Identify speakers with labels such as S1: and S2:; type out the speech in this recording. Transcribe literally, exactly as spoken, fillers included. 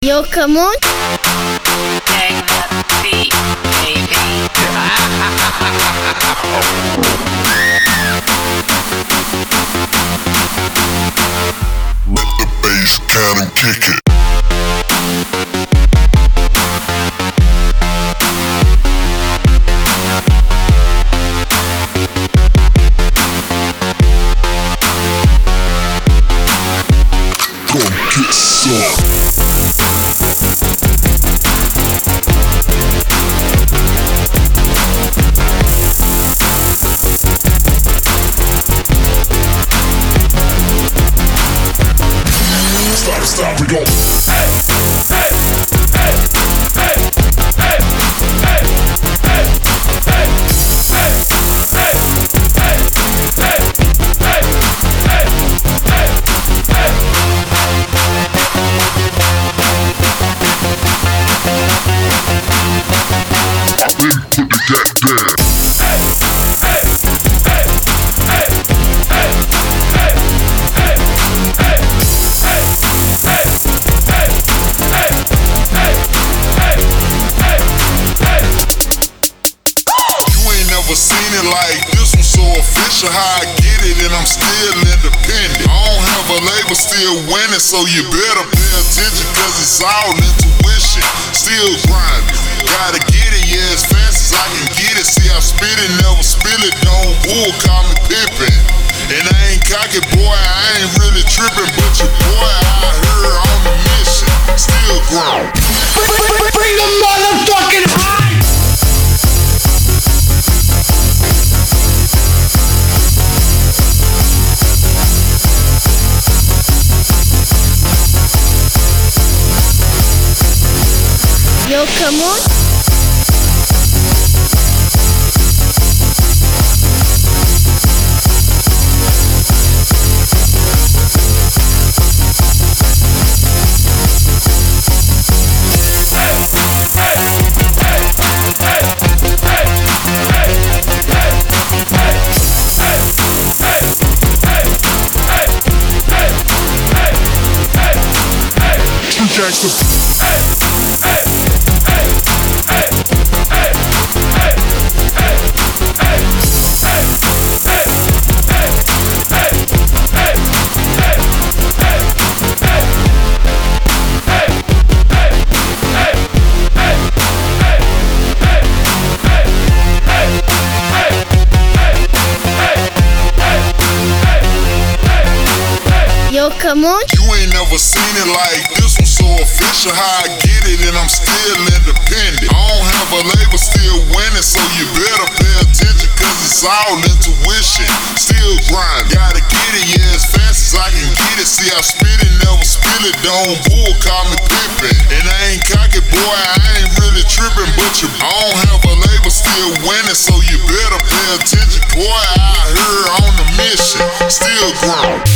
S1: Yo, come on.
S2: Bang that beat, baby.
S3: Let the bass cannon kick it. Come get some. Stop, stop, we go. Hey, hey, hey, hey, hey, hey, hey, hey, hey, hey, hey, hey, hey, hey, hey, I didn't put the cat down. Hey, hey, hey, hey, hey, hey, hey, hey. Never seen it like this one, so official how I get it, and I'm still independent. I don't have a label, still winning, so you better pay attention, cause it's all intuition. Still grinding, gotta get it, yeah, as fast as I can get it. See, I spit it, never spill it, don't bull, call me Pippin. And I ain't cocky, boy, I ain't really tripping, but your boy out here on the mission, still grown.
S4: Bring the motherfucking high!
S1: Yo, come on.
S3: Jackson.
S4: Hey, hey, hey, hey, hey, hey, hey, hey, hey, hey, hey, hey, hey,
S1: Yo, come on.
S3: You ain't never seen it like this one, so official how I get it, and I'm still independent. I don't have a label, still winning, so you better pay attention, cause it's all intuition. Still grind, gotta get it, yeah, as fast as I can get it. See, I spit it, never spill it, don't bull, call me Pippin. And I ain't cocky, boy, I ain't really tripping, but you, I don't have a label, still winning, so you better pay attention. Boy, out here on the mission, still grown.